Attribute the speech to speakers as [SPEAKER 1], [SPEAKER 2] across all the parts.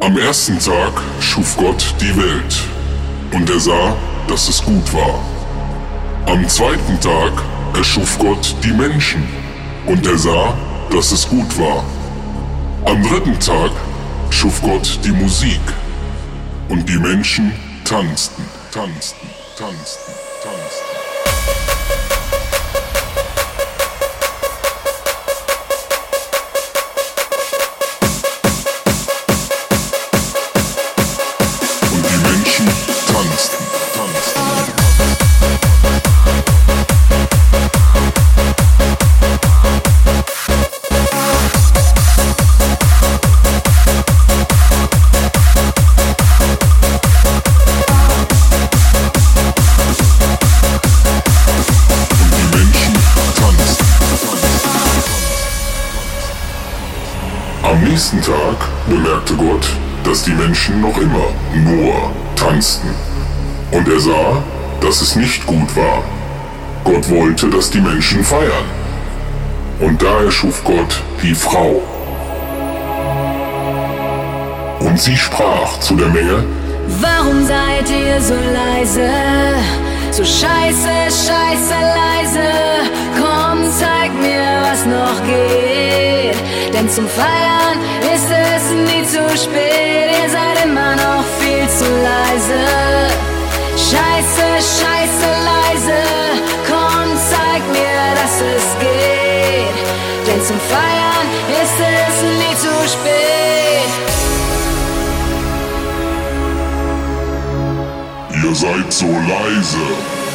[SPEAKER 1] Am ersten Tag schuf Gott die Welt, und er sah, dass es gut war. Am zweiten Tag erschuf Gott die Menschen, und er sah, dass es gut war. Am dritten Tag schuf Gott die Musik, und die Menschen tanzten, tanzten, tanzten, tanzten. Am nächsten Tag bemerkte Gott, dass die Menschen noch immer nur tanzten. Und er sah, dass es nicht gut war. Gott wollte, dass die Menschen feiern. Und da erschuf Gott die Frau. Und sie sprach zu der Menge:
[SPEAKER 2] Warum seid ihr so leise? So scheiße, scheiße leise. Komm, zeig mir, was noch geht. Denn zum Feiern ist es nie zu spät. Ihr seid immer noch viel zu leise. Scheiße, scheiße leise. Komm, zeig mir, dass es geht. Denn zum Feiern ist es nie zu spät.
[SPEAKER 1] Ihr seid so leise.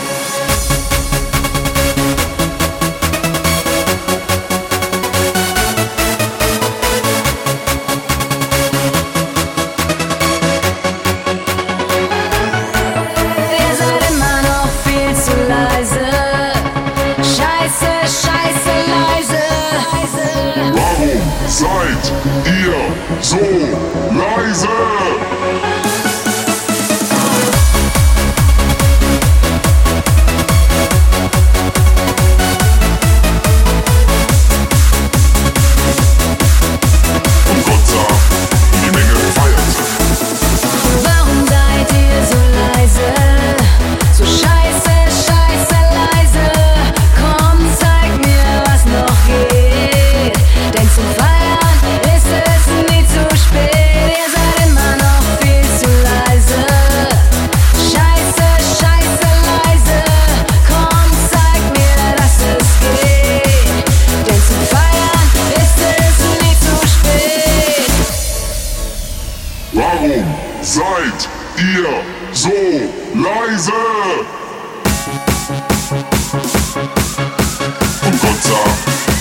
[SPEAKER 2] Ihr seid immer noch viel zu leise. Scheiße, scheiße leise.
[SPEAKER 1] Warum seid ihr so leise? Warum seid ihr so leise? Und Gott sah,